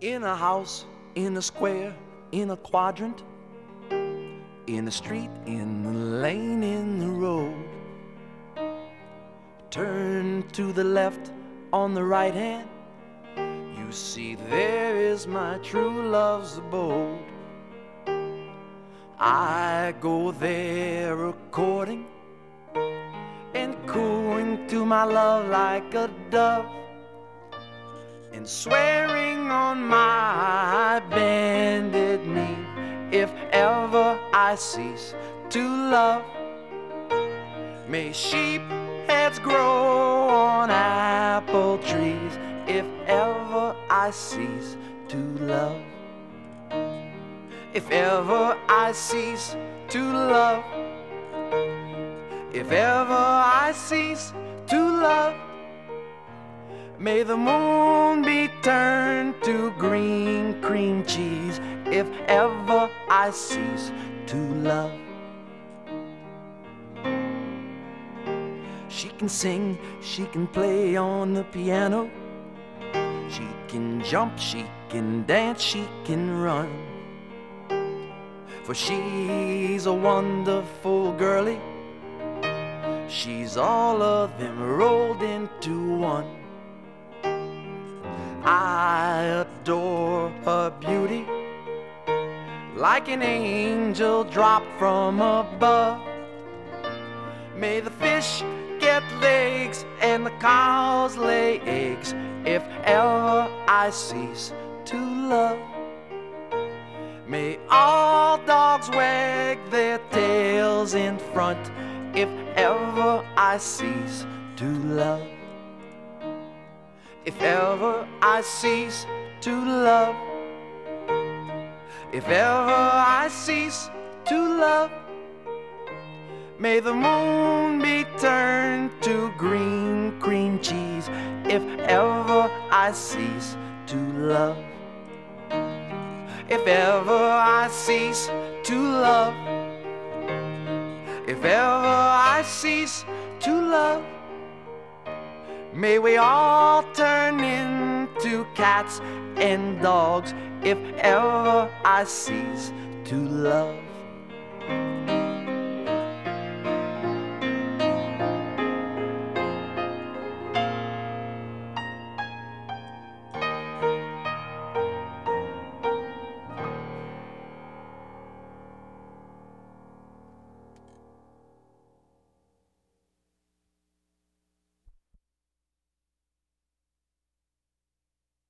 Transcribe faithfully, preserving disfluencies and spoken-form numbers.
In a house, in a square, in a quadrant, in the street, in the lane, in the road. Turn to the left, on the right hand, you see there is my true love's abode. I go there according and cooing to my love like a dove, and swearing on my bended knee, if ever I cease to love, may sheep heads grow on apple trees, if ever I cease to love. If ever I cease to love, if ever I cease to love, may the moon be turned to green cream cheese, if ever I cease to love. She can sing, she can play on the piano, she can jump, she can dance, she can run, for she's a wonderful girlie. She's all of them rolled into one. I adore her beauty, like an angel dropped from above. May the fish get legs and the cows lay eggs, if ever I cease to love. May all dogs wag their tails in front, if ever I cease to love. If ever I cease to love, if ever I cease to love, may the moon be turned to green cream cheese, if ever I cease to love. If ever I cease to love, if ever I cease to love, may we all turn into cats and dogs, if ever I cease to love.